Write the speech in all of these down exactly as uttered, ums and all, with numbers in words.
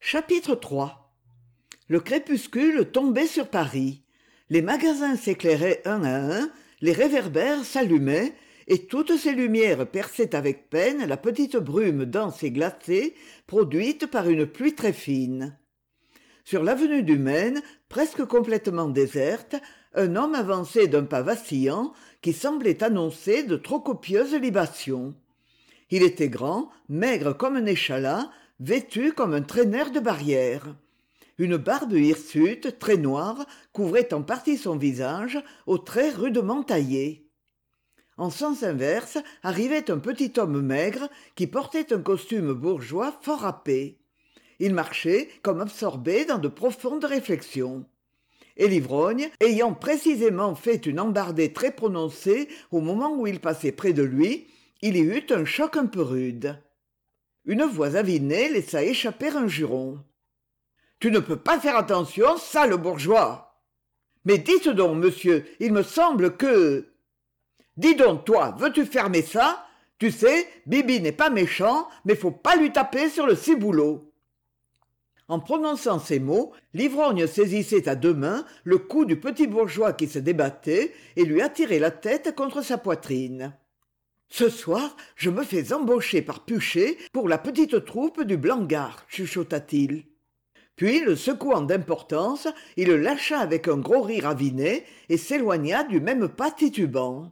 Chapitre trois. Le crépuscule tombait sur Paris. Les magasins s'éclairaient un à un, les réverbères s'allumaient, et toutes ces lumières perçaient avec peine la petite brume dense et glacée produite par une pluie très fine. Sur l'avenue du Maine, presque complètement déserte, un homme avançait d'un pas vacillant qui semblait annoncer de trop copieuses libations. Il était grand, maigre comme un échalas, vêtu comme un traîneur de barrière. Une barbe hirsute, très noire, couvrait en partie son visage, aux traits rudement taillés. En sens inverse arrivait un petit homme maigre qui portait un costume bourgeois fort râpé. Il marchait comme absorbé dans de profondes réflexions. Et l'ivrogne, ayant précisément fait une embardée très prononcée au moment où il passait près de lui, il y eut un choc un peu rude. Une voix avinée laissa échapper un juron. « Tu ne peux pas faire attention, sale bourgeois !»« Mais dites donc, monsieur, il me semble que... »« Dis donc, toi, veux-tu fermer ça ? Tu sais, Bibi n'est pas méchant, mais faut pas lui taper sur le ciboulot. » En prononçant ces mots, l'ivrogne saisissait à deux mains le cou du petit bourgeois qui se débattait et lui attirait la tête contre sa poitrine. « Ce soir, je me fais embaucher par Puchet pour la petite troupe du Blanc-Gard, chuchota-t-il. Puis, le secouant d'importance, il le lâcha avec un gros rire aviné et s'éloigna du même pas titubant.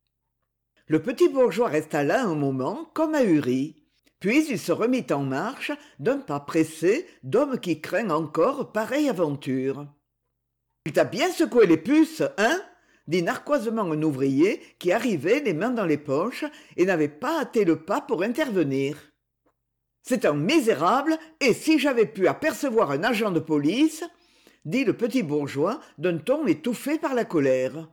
Le petit bourgeois resta là un moment, comme ahuri. Puis il se remit en marche, d'un pas pressé, d'homme qui craint encore pareille aventure. « Il t'a bien secoué les puces, hein ?» dit narquoisement un ouvrier qui arrivait les mains dans les poches et n'avait pas hâté le pas pour intervenir. « C'est un misérable, et si j'avais pu apercevoir un agent de police, dit le petit bourgeois d'un ton étouffé par la colère.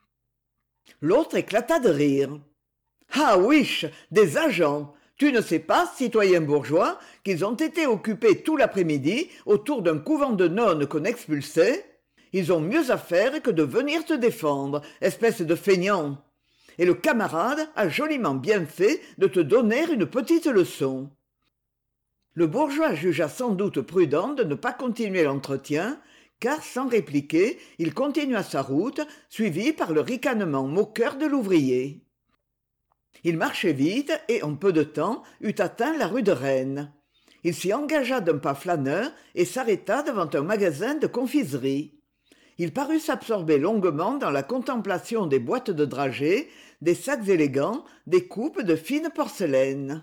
L'autre éclata de rire. « Ah ouiche, des agents ! Tu ne sais pas, citoyen bourgeois, qu'ils ont été occupés tout l'après-midi autour d'un couvent de nonnes qu'on expulsait ? Ils ont mieux à faire que de venir te défendre, espèce de feignant. Et le camarade a joliment bien fait de te donner une petite leçon. » Le bourgeois jugea sans doute prudent de ne pas continuer l'entretien, car, sans répliquer, il continua sa route, suivi par le ricanement moqueur de l'ouvrier. Il marchait vite et, en peu de temps, eut atteint la rue de Rennes. Il s'y engagea d'un pas flâneur et s'arrêta devant un magasin de confiserie. Il parut s'absorber longuement dans la contemplation des boîtes de dragées, des sacs élégants, des coupes de fine porcelaine.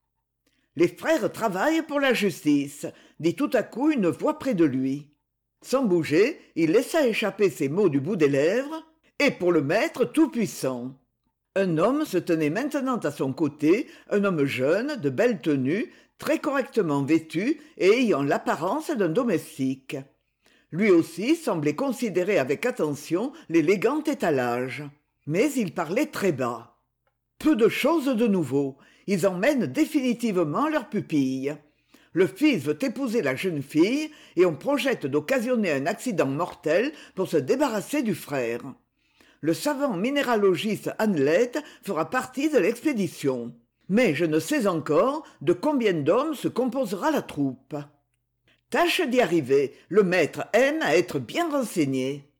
« Les frères travaillent pour la justice », dit tout à coup une voix près de lui. Sans bouger, il laissa échapper ces mots du bout des lèvres, « et pour le maître tout-puissant ». Un homme se tenait maintenant à son côté, un homme jeune, de belle tenue, très correctement vêtu et ayant l'apparence d'un domestique. Lui aussi semblait considérer avec attention l'élégant étalage. Mais il parlait très bas. Peu de choses de nouveau. Ils emmènent définitivement leur pupille. Le fils veut épouser la jeune fille et on projette d'occasionner un accident mortel pour se débarrasser du frère. Le savant minéralogiste Annelette fera partie de l'expédition. Mais je ne sais encore de combien d'hommes se composera la troupe. Tâche d'y arriver, le maître aime à être bien renseigné.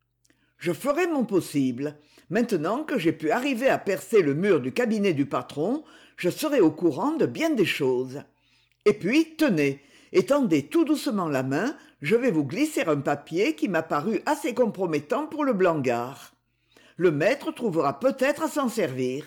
Je ferai mon possible. Maintenant que j'ai pu arriver à percer le mur du cabinet du patron, je serai au courant de bien des choses. Et puis, tenez, étendez tout doucement la main, je vais vous glisser un papier qui m'a paru assez compromettant pour le Blanc-Gard. Le maître trouvera peut-être à s'en servir.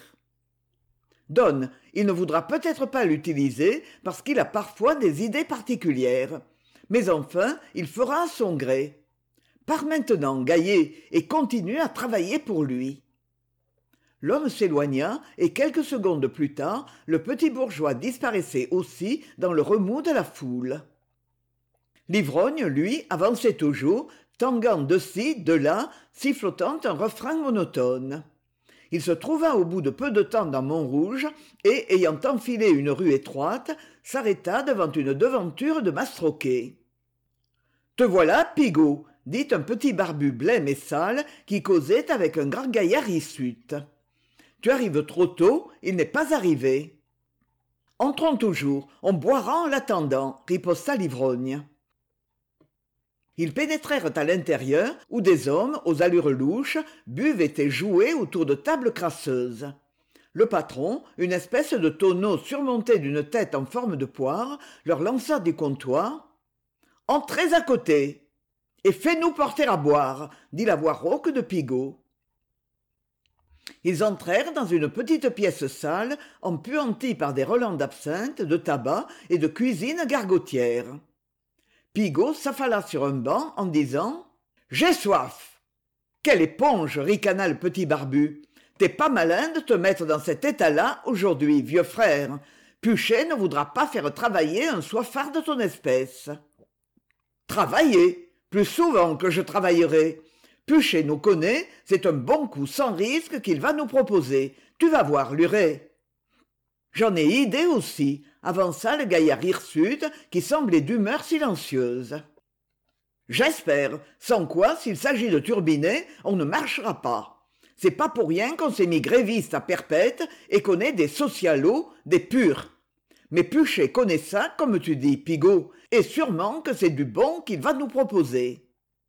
Donne, il ne voudra peut-être pas l'utiliser parce qu'il a parfois des idées particulières. Mais enfin, il fera à son gré. Pars maintenant, Gaillet, et continue à travailler pour lui. L'homme s'éloigna et quelques secondes plus tard, le petit bourgeois disparaissait aussi dans le remous de la foule. L'ivrogne, lui, avançait toujours, tanguant de ci, de là, sifflotant un refrain monotone. Il se trouva au bout de peu de temps dans Montrouge et, ayant enfilé une rue étroite, s'arrêta devant une devanture de mastroquet. « Te voilà, Pigault !» dit un petit barbu blême et sale qui causait avec un grand gaillard hirsute. « Tu arrives trop tôt, il n'est pas arrivé. » Entrons toujours, on boira en l'attendant, riposta l'ivrogne. Ils pénétrèrent à l'intérieur, où des hommes, aux allures louches, buvaient et jouaient autour de tables crasseuses. Le patron, une espèce de tonneau surmonté d'une tête en forme de poire, leur lança du comptoir. « Entrez à côté !» Et fais-nous porter à boire, dit la voix rauque de Pigault. Ils entrèrent dans une petite pièce sale, empuantie par des relents d'absinthe, de tabac et de cuisine gargotière. Pigault s'affala sur un banc en disant « J'ai soif !»« Quelle éponge !» ricana le petit barbu. « T'es pas malin de te mettre dans cet état-là aujourd'hui, vieux frère. Puchet ne voudra pas faire travailler un soifard de ton espèce. »« Travailler ! Plus souvent que je travaillerai. Puchet nous connaît, c'est un bon coup sans risque qu'il va nous proposer. Tu vas voir, Luret. »« J'en ai idée aussi, » avança le gaillard hirsute qui semblait d'humeur silencieuse. « J'espère, sans quoi, s'il s'agit de turbiner, on ne marchera pas. C'est pas pour rien qu'on s'est mis gréviste à perpète et qu'on est des socialos, des purs. Mais Puchet connaît ça, comme tu dis, Pigault, et sûrement que c'est du bon qu'il va nous proposer. »«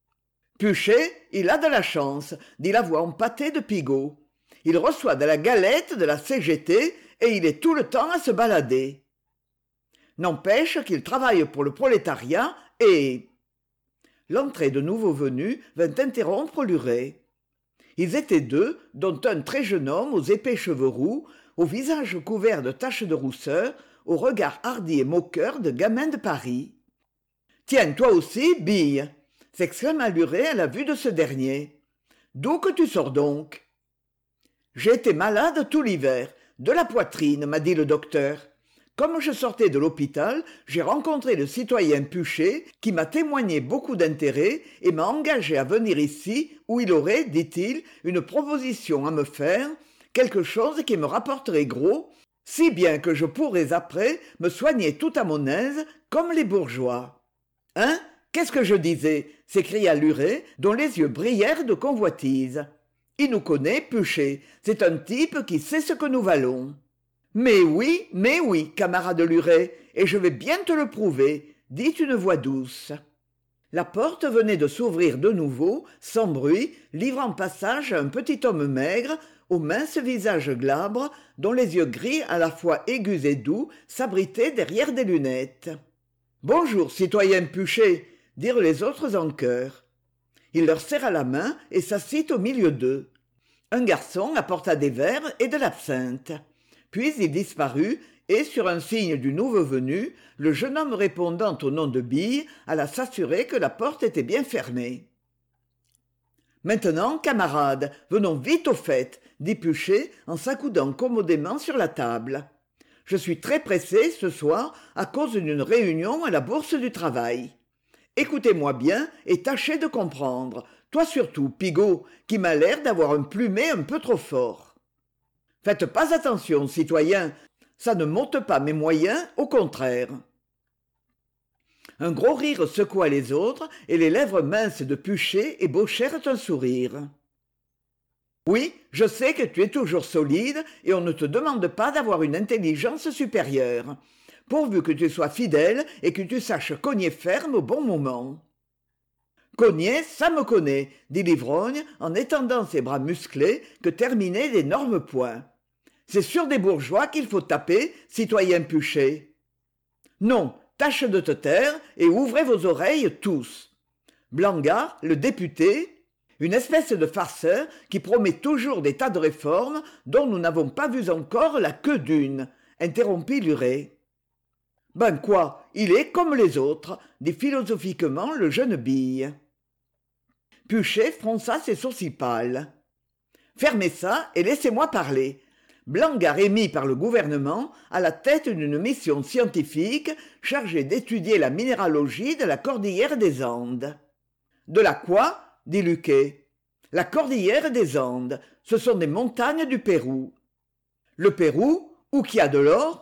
Puchet, il a de la chance, » dit la voix empâtée de Pigault. « Il reçoit de la galette de la C G T et il est tout le temps à se balader. N'empêche qu'il travaille pour le prolétariat et... » L'entrée de nouveaux venus vint interrompre Luret. Ils étaient deux, dont un très jeune homme aux épais cheveux roux, au visage couvert de taches de rousseur, au regard hardi et moqueur de gamin de Paris. « Tiens, toi aussi, bille !» s'exclama Luret à la vue de ce dernier. « D'où que tu sors donc ?»« J'ai été malade tout l'hiver, de la poitrine, m'a dit le docteur. Comme je sortais de l'hôpital, j'ai rencontré le citoyen Puchet qui m'a témoigné beaucoup d'intérêt et m'a engagé à venir ici où il aurait, dit-il, une proposition à me faire, quelque chose qui me rapporterait gros, si bien que je pourrais après me soigner tout à mon aise comme les bourgeois. »« Hein ? Qu'est-ce que je disais ?» s'écria Luret, dont les yeux brillèrent de convoitise. « Il nous connaît, Puchet, c'est un type qui sait ce que nous valons. »« Mais oui, mais oui, camarade Luret, et je vais bien te le prouver, » dit une voix douce. La porte venait de s'ouvrir de nouveau, sans bruit, livrant passage à un petit homme maigre, au mince visage glabre, dont les yeux gris à la fois aigus et doux s'abritaient derrière des lunettes. « Bonjour, citoyen Puchet !» dirent les autres en chœur. Il leur serra la main et s'assit au milieu d'eux. Un garçon apporta des verres et de l'absinthe. Puis il disparut, et sur un signe du nouveau venu, le jeune homme répondant au nom de Bille alla s'assurer que la porte était bien fermée. « Maintenant, camarades, venons vite au fait, » dit Puchet en s'accoudant commodément sur la table. « Je suis très pressé ce soir à cause d'une réunion à la Bourse du Travail. Écoutez-moi bien et tâchez de comprendre, toi surtout, Pigault, qui m'a l'air d'avoir un plumet un peu trop fort. Faites pas attention, citoyen, ça ne monte pas mes moyens, au contraire. » Un gros rire secoua les autres, et les lèvres minces de Puchet ébauchèrent un sourire. « Oui, je sais que tu es toujours solide, et on ne te demande pas d'avoir une intelligence supérieure, pourvu que tu sois fidèle et que tu saches cogner ferme au bon moment. »« Cogner, ça me connaît, » dit l'ivrogne en étendant ses bras musclés que terminaient d'énormes poings. « C'est sur des bourgeois qu'il faut taper, citoyen Puchet. »« Non, tâche de te taire et ouvrez vos oreilles tous. Blangat, le député, une espèce de farceur qui promet toujours des tas de réformes dont nous n'avons pas vu encore la queue d'une, » interrompit Luret. « Ben quoi, il est comme les autres, » dit philosophiquement le jeune Bille. Puchet fronça ses sourcils pâles. « Fermez ça et laissez-moi parler. Blangat est mis par le gouvernement à la tête d'une mission scientifique chargée d'étudier la minéralogie de la cordillère des Andes. »« De la quoi ?» dit Luquet. « La cordillère des Andes, ce sont des montagnes du Pérou. »« Le Pérou, où qu'il y a de l'or ? »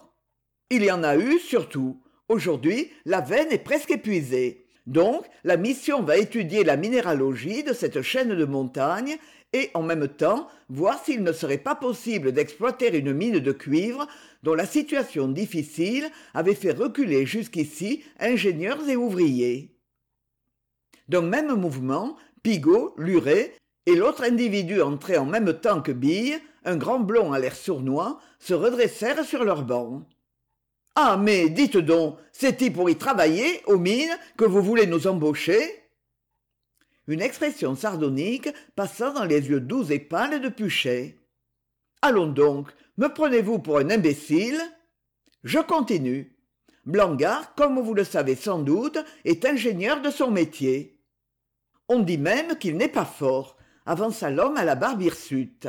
« Il y en a eu, surtout. Aujourd'hui, la veine est presque épuisée. Donc, la mission va étudier la minéralogie de cette chaîne de montagnes et, en même temps, voir s'il ne serait pas possible d'exploiter une mine de cuivre dont la situation difficile avait fait reculer jusqu'ici ingénieurs et ouvriers. D'un même mouvement, Pigault, Luret et l'autre individu entré en même temps que Bille, un grand blond à l'air sournois, se redressèrent sur leurs bancs. « Ah, mais dites donc, c'est-il pour y travailler, aux mines, que vous voulez nous embaucher ?» Une expression sardonique passa dans les yeux doux et pâles de Pluchet. « Allons donc, me prenez-vous pour un imbécile ?» Je continue. Blanguard, comme vous le savez sans doute, est ingénieur de son métier. On dit même qu'il n'est pas fort, avança l'homme à la barbe hirsute.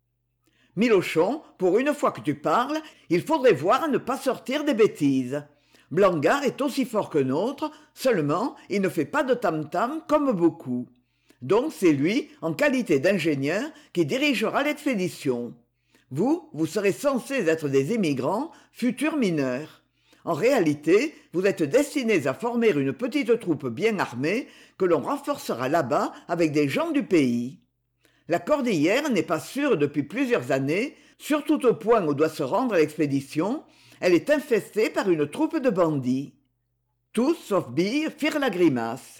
Milochon, pour une fois que tu parles, il faudrait voir à ne pas sortir des bêtises. Blanguard est aussi fort que nôtre, seulement il ne fait pas de tam-tam comme beaucoup. Donc c'est lui, en qualité d'ingénieur, qui dirigera l'expédition. Vous, vous serez censés être des émigrants, futurs mineurs. En réalité, vous êtes destinés à former une petite troupe bien armée que l'on renforcera là-bas avec des gens du pays. La cordillère n'est pas sûre depuis plusieurs années, surtout au point où doit se rendre l'expédition. Elle est infestée par une troupe de bandits. Tous, sauf Bille, firent la grimace.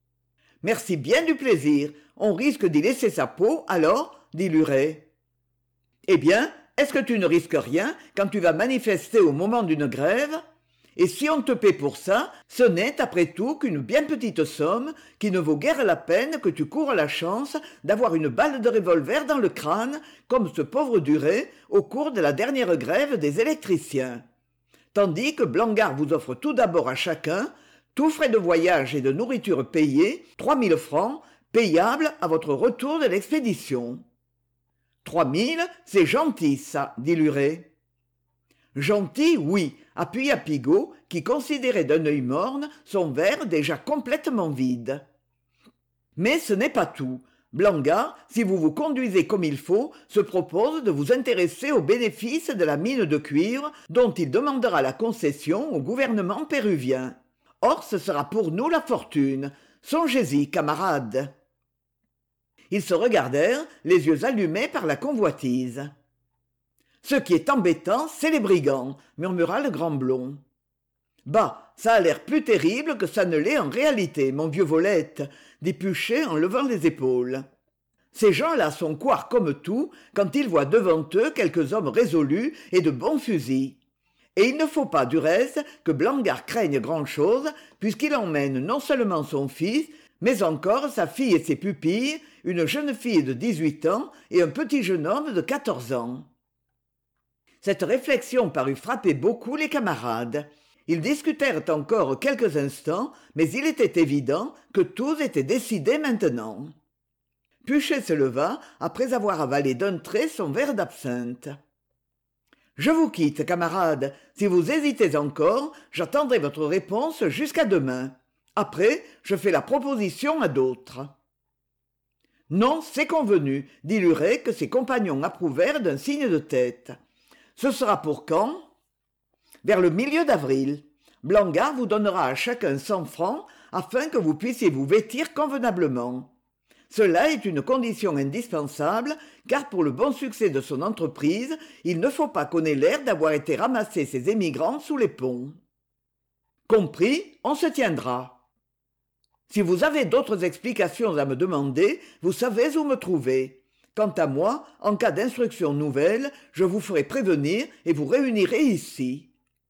« Merci bien du plaisir. On risque d'y laisser sa peau, alors ?» dit Luret. « Eh bien, est-ce que tu ne risques rien quand tu vas manifester au moment d'une grève ? Et si on te paie pour ça, ce n'est après tout qu'une bien petite somme qui ne vaut guère la peine que tu coures la chance d'avoir une balle de revolver dans le crâne, comme ce pauvre Duret au cours de la dernière grève des électriciens. Tandis que Blanguard vous offre tout d'abord à chacun, tous frais de voyage et de nourriture payés, trois mille francs, payables à votre retour de l'expédition. »« Trois mille, c'est gentil, ça, » dit Luret. « Gentil, oui, » appuya Pigault, qui considérait d'un œil morne son verre déjà complètement vide. « Mais ce n'est pas tout. Blanguard, si vous vous conduisez comme il faut, se propose de vous intéresser aux bénéfices de la mine de cuivre dont il demandera la concession au gouvernement péruvien. Or, ce sera pour nous la fortune. Songez-y, camarades. » Ils se regardèrent, les yeux allumés par la convoitise. « Ce qui est embêtant, c'est les brigands, » murmura le grand blond. « Bah, ça a l'air plus terrible que ça ne l'est en réalité, mon vieux Volette, » dit Pluchet en levant les épaules. « Ces gens-là sont couards comme tout quand ils voient devant eux quelques hommes résolus et de bons fusils. Et il ne faut pas, du reste, que Blanguard craigne grand-chose, puisqu'il emmène non seulement son fils, mais encore sa fille et ses pupilles, une jeune fille de dix-huit ans et un petit jeune homme de quatorze ans. » Cette réflexion parut frapper beaucoup les camarades. Ils discutèrent encore quelques instants, mais il était évident que tous étaient décidés maintenant. Pluchet se leva, après avoir avalé d'un trait son verre d'absinthe. « Je vous quitte, camarades. Si vous hésitez encore, j'attendrai votre réponse jusqu'à demain. Après, je fais la proposition à d'autres. » « Non, c'est convenu, » dit Luret, que ses compagnons approuvèrent d'un signe de tête. « Ce sera pour quand ? » ?»« Vers le milieu d'avril. Blanguard vous donnera à chacun cent francs afin que vous puissiez vous vêtir convenablement. Cela est une condition indispensable, car pour le bon succès de son entreprise, il ne faut pas qu'on ait l'air d'avoir été ramasser ces émigrants sous les ponts. Compris, on se tiendra. Si vous avez d'autres explications à me demander, vous savez où me trouver. Quant à moi, en cas d'instruction nouvelle, je vous ferai prévenir et vous réunirez ici. »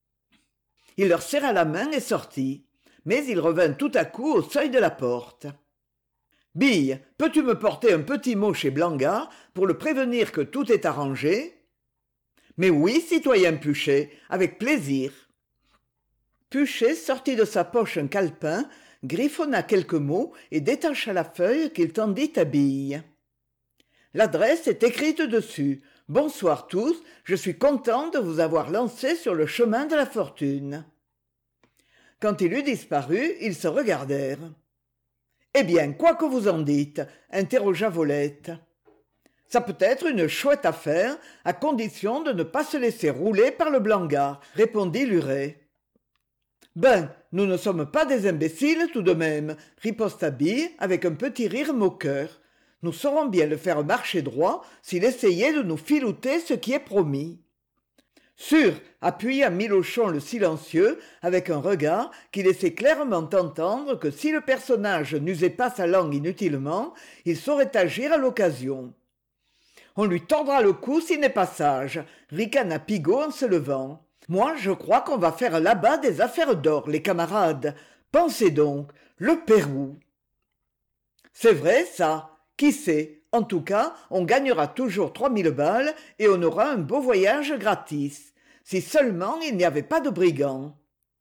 Il leur serra la main et sortit, mais il revint tout à coup au seuil de la porte. « Bille, peux-tu me porter un petit mot chez Blanguard pour le prévenir que tout est arrangé ?»« Mais oui, citoyen Pluchet, avec plaisir. » Pluchet sortit de sa poche un calepin, griffonna quelques mots et détacha la feuille qu'il tendit à Bille. L'adresse est écrite dessus. Bonsoir tous, je suis content de vous avoir lancé sur le chemin de la fortune. Quand il eut disparu, ils se regardèrent. « Eh bien, quoi que vous en dites ?» interrogea Volette. « Ça peut être une chouette affaire, à condition de ne pas se laisser rouler par le Blanguard, » répondit Luret. Ben, nous ne sommes pas des imbéciles tout de même, riposta Bill avec un petit rire moqueur. Nous saurons bien le faire marcher droit s'il essayait de nous filouter ce qui est promis. Sûr, appuya Milochon le silencieux avec un regard qui laissait clairement entendre que si le personnage n'usait pas sa langue inutilement, il saurait agir à l'occasion. On lui tordra le cou s'il n'est pas sage, ricana Pigault en se levant. Moi, je crois qu'on va faire là-bas des affaires d'or, les camarades. Pensez donc, le Pérou. C'est vrai, ça. Qui sait? En tout cas, on gagnera toujours trois mille balles et on aura un beau voyage gratis. Si seulement il n'y avait pas de brigands.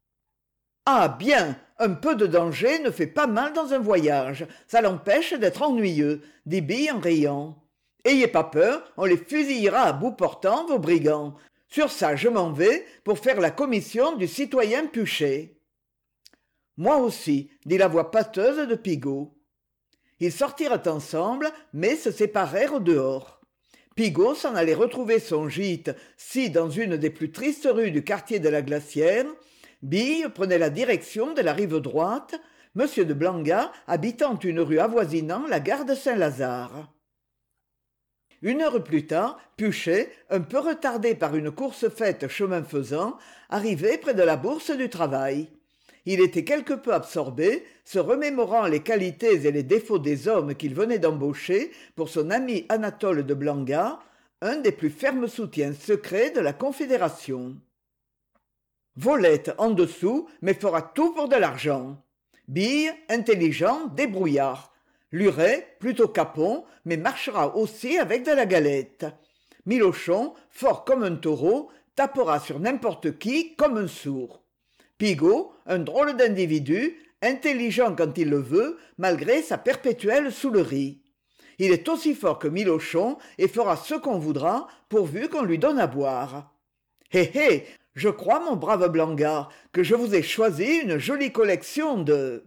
Ah bien, un peu de danger ne fait pas mal dans un voyage. Ça l'empêche d'être ennuyeux, dit Bill en riant. Ayez pas peur, on les fusillera à bout portant, vos brigands. Sur ça, je m'en vais pour faire la commission du citoyen Puchet. Moi aussi, dit la voix pâteuse de Pigault. Ils sortirent ensemble, mais se séparèrent au dehors. Pigault s'en allait retrouver son gîte, si dans une des plus tristes rues du quartier de la Glacière. Bill prenait la direction de la rive droite, M. de Blanga habitant une rue avoisinant la gare de Saint-Lazare. Une heure plus tard, Puchet, un peu retardé par une course faite chemin faisant, arrivait près de la Bourse du Travail. Il était quelque peu absorbé, se remémorant les qualités et les défauts des hommes qu'il venait d'embaucher pour son ami Anatole de Blanga, un des plus fermes soutiens secrets de la Confédération. Volette en dessous, mais fera tout pour de l'argent. Bill, intelligent, débrouillard. Luret, plutôt capon, mais marchera aussi avec de la galette. Milochon, fort comme un taureau, tapera sur n'importe qui comme un sourd. Pigault, un drôle d'individu, intelligent quand il le veut, malgré sa perpétuelle saoulerie. Il est aussi fort que Milochon et fera ce qu'on voudra, pourvu qu'on lui donne à boire. Hé hé, je crois, mon brave Blanga, que je vous ai choisi une jolie collection de...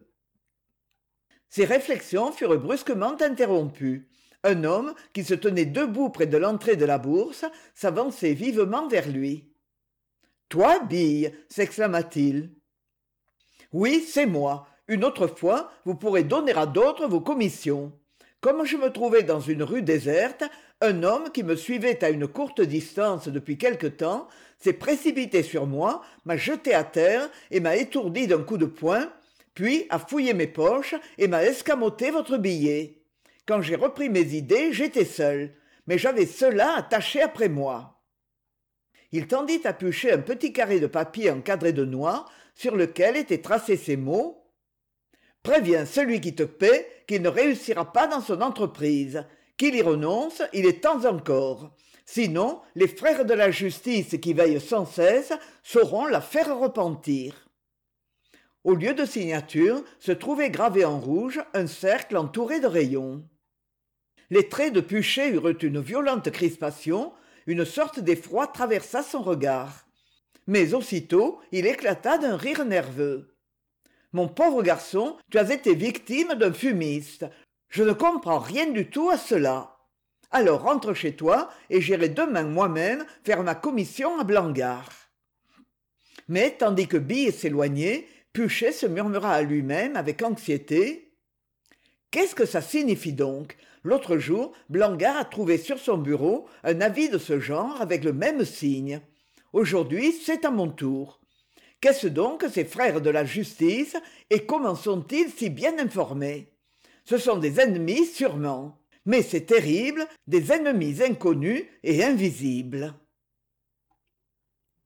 Ces réflexions furent brusquement interrompues. Un homme, qui se tenait debout près de l'entrée de la bourse, s'avançait vivement vers lui. « Toi, Bill » s'exclama-t-il. « Oui, c'est moi. Une autre fois, vous pourrez donner à d'autres vos commissions. Comme je me trouvais dans une rue déserte, un homme qui me suivait à une courte distance depuis quelque temps s'est précipité sur moi, m'a jeté à terre et m'a étourdi d'un coup de poing, puis a fouillé mes poches et m'a escamoté votre billet. Quand j'ai repris mes idées, j'étais seul, mais j'avais cela attaché après moi. » Il tendit à Puchet un petit carré de papier encadré de noir, sur lequel étaient tracés ces mots. « Préviens celui qui te paie qu'il ne réussira pas dans son entreprise. Qu'il y renonce, il est temps encore. Sinon, les frères de la justice qui veillent sans cesse sauront la faire repentir. » Au lieu de signature se trouvait gravé en rouge un cercle entouré de rayons. Les traits de Puchet eurent une violente crispation, une sorte d'effroi traversa son regard. Mais aussitôt, il éclata d'un rire nerveux. « Mon pauvre garçon, tu as été victime d'un fumiste. Je ne comprends rien du tout à cela. Alors rentre chez toi et j'irai demain moi-même faire ma commission à Blangard. » Mais tandis que Bill s'éloignait, Puchet se murmura à lui-même avec anxiété. « Qu'est-ce que ça signifie donc ? L'autre jour, Blangard a trouvé sur son bureau un avis de ce genre avec le même signe. Aujourd'hui, c'est à mon tour. Qu'est-ce donc que ces frères de la justice et comment sont-ils si bien informés ? Ce sont des ennemis sûrement. Mais c'est terrible, des ennemis inconnus et invisibles.